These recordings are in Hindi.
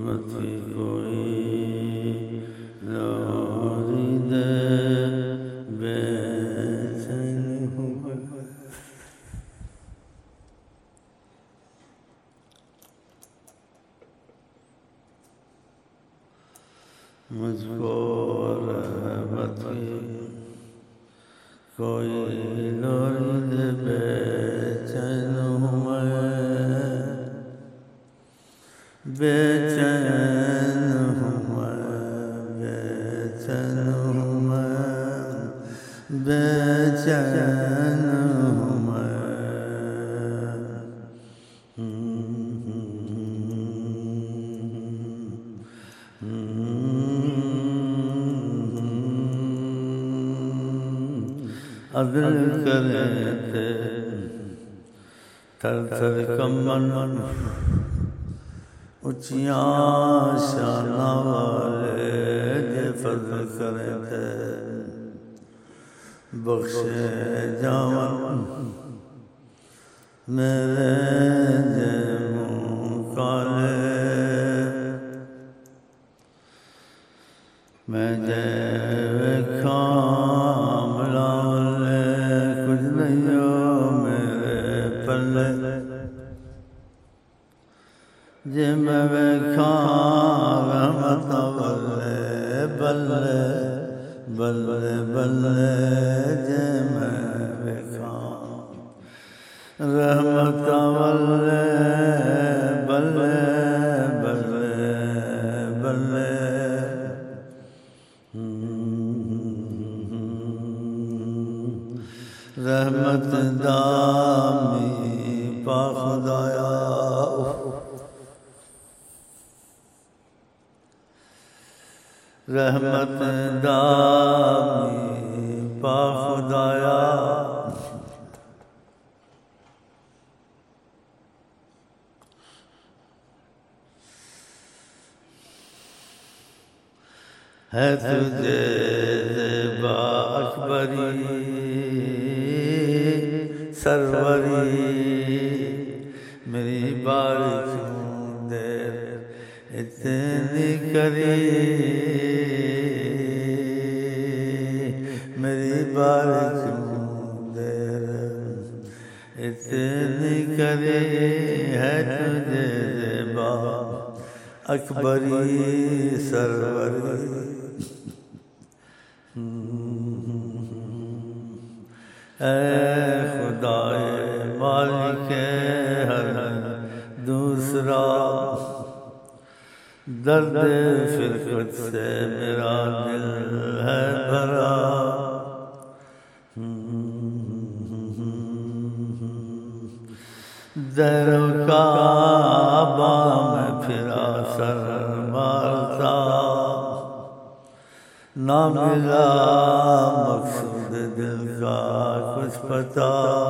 मथी कोई लोरी दे बेचैन हूँ मुझको रहमत की कोई लोरी दे बेचैन हूँ मैं बेचैन हूँ मैं बेचैन हूँ मैं बेचैन हूँ मैं अदल करे थे थर थर कमन ऊंचियां शाना वाले जे फजल करे थे बख्शे जावन मेरे जे मुँह काले मैं जे खाम लाले कुछ नहीं हो मेरे पल्ले जे मैं वेखा रहमत बल्ले बल्ले बल्ले बल्ले जे मैं वेखा रहमत बल्ले बल्ले बल्ले बल्ले रहमत दामी पा खुदाया रहमत दामी पा खुदाया है तुझे ज़ेबा अकबरी सरवरी मेरी बारिश देर इतनी करी मेरी बारिश देर इतनी करी है तुझे ज़ेबा अकबरी सरवरी ऐ खुदाए मालिक हर दूसरा दर्द फिरकत से मेरा दिल है भरा दरों का में फिरा सर मारता ना मिला मकसूद दिल का कुछ पता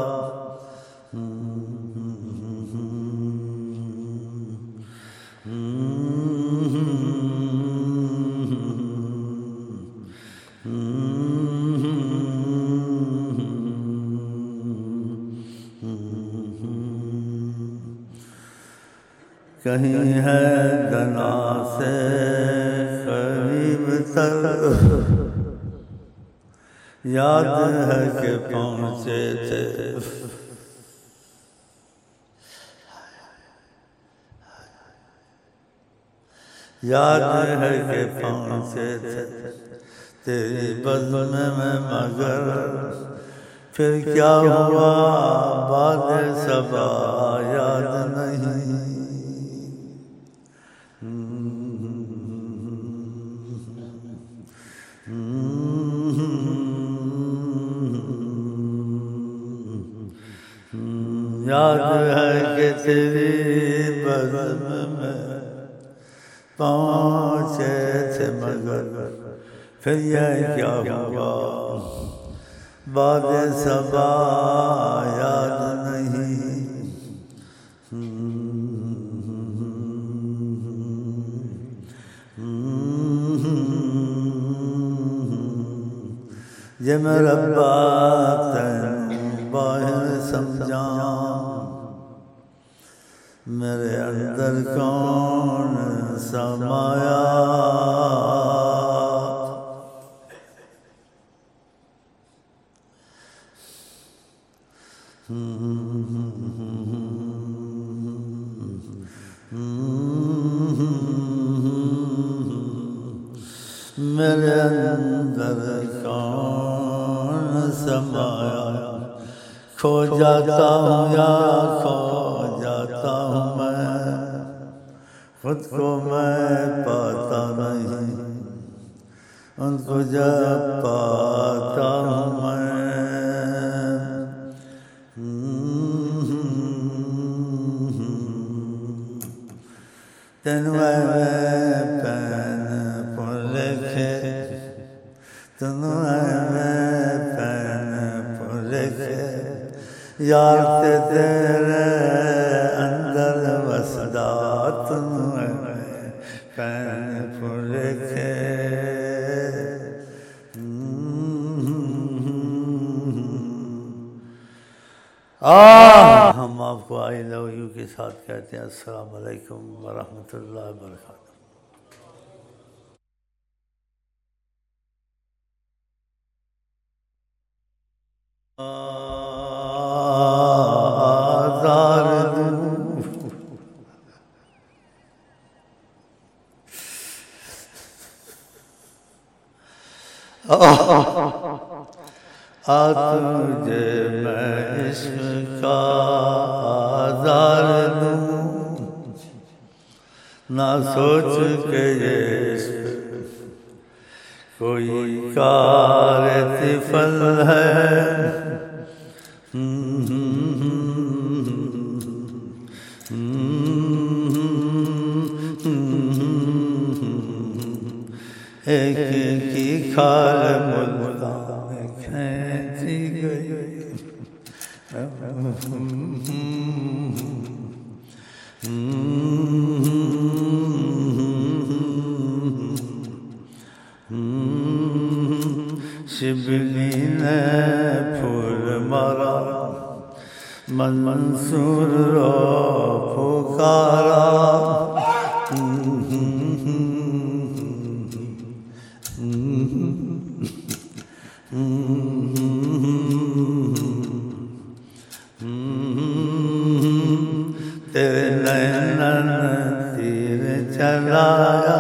कहीं है दना से करीब तर याद है कि पहुँचे थे याद है कि पहुँचे थे तेरी बज़्म में मगर फिर क्या हुआ बाद सबा याद नहीं याद है कि तेरी बज़्म में पहुँचे थे मगर फिर यह क्या हुआ बाद सबा याद नहीं जे मैं रब्बा तैनू बाहर समझा मेरे अंदर कौन समाया मेरे अंदर कौन समाया खो जाता हूँ या खो जाता हूँ मैं खुद को मैं पाता नहीं उनको जब पाता हूँ मैं तेन मैं पैन पुल के तेन मैं पैन पुल के यार तेरे अंदर वसदा तुम पैन पुल के हम आपको आई लव यू के साथ कहते हैं अस्सलाम वालेकुम वरहमतुल्लाहि वबरकातुहू। तुझे मैं इश्क का आज़ार दूँ ना सोच के ये इश्क कोई कार तिफल है एक की खाल मुल्का में खींची गई शिबली ने फूल मारा मंसूर रो पुकारा तेरे नैनन तीर चलाया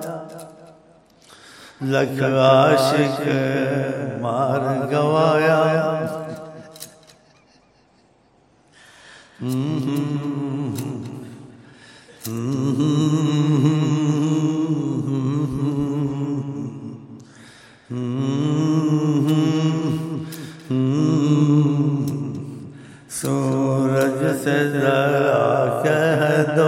लख आशिक मार गवाया सूरज से जरा कह दो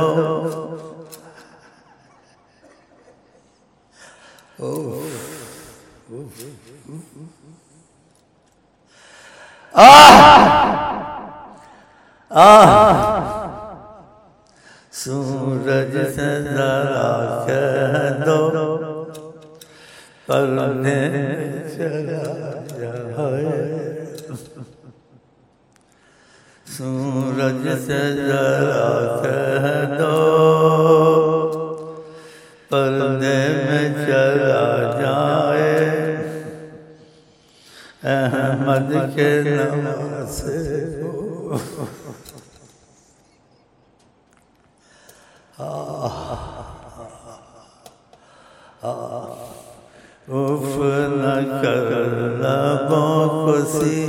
सूरज से जरा कह दो परने चला जाए सूरज से जरा कह दो पर्दे में चला जाए अहमद के नवासे उफ न कर लबों को सी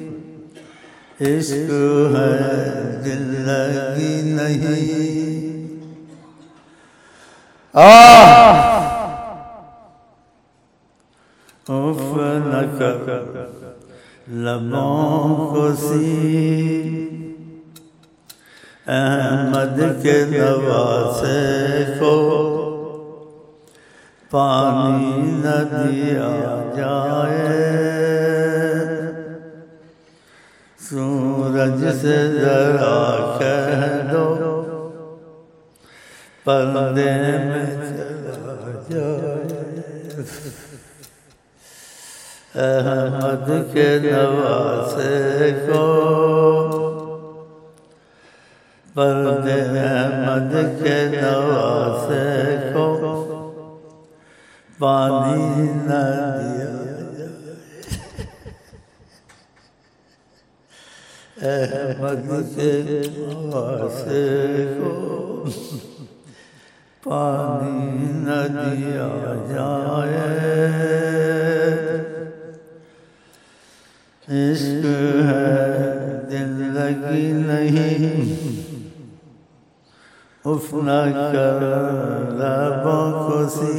इश्क है दिल लगी नहीं उफ न कर लबों को सी अहमद के नवासे को पानी न दिया जाए सूरज से जरा कह दो पर्दे में चला जाए अहमद के नवासे को पर्दे अहमद के नवासे को पानी न दिया अहमद के नवासे को पानी न दिया जाए। इश्क है दिल लगी नहीं उफ न कर लबों को सी।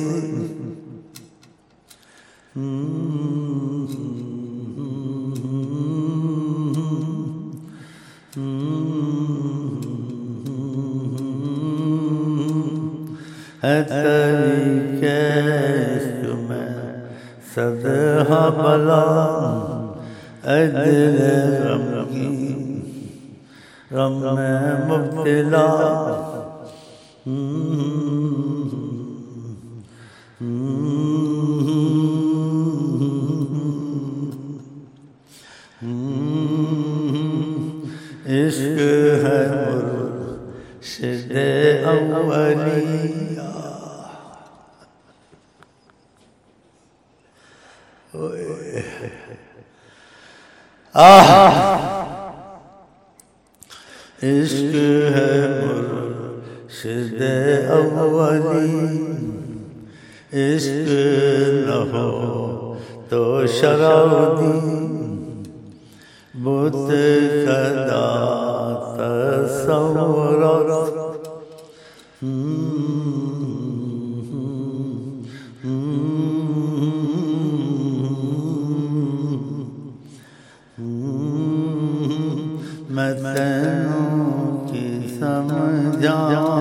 है तरीके इश्क में सदहा बला ऐ दिल गमगीन गम में मुब्तला। इश्क है मुर्शिदे अव्वलिया। इश्क है मुर्शिदे अव्वली। इश्क न हो तो शराउदी बुत कदा तसव्वुर। मैं तैनों की समझा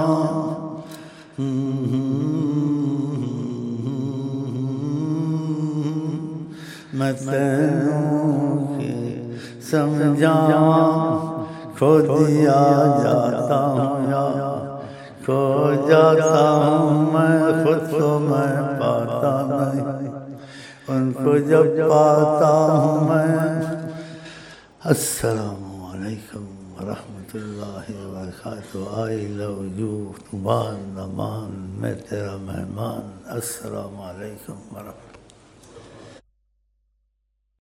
मैं तैनों की समझा। खो दिया जाता हूँ या खो जाता हूँ मैं खुद को मैं पाता नहीं। उनको जब पाता हूँ मैं। अस्सलामु अलैकुम वरहमतुल्लाहि वबरकातुहू। आई लव यू तुमान नमान मैं तेरा मेहमान। अस्सलामु अलैकुम वरहमतुल्लाह।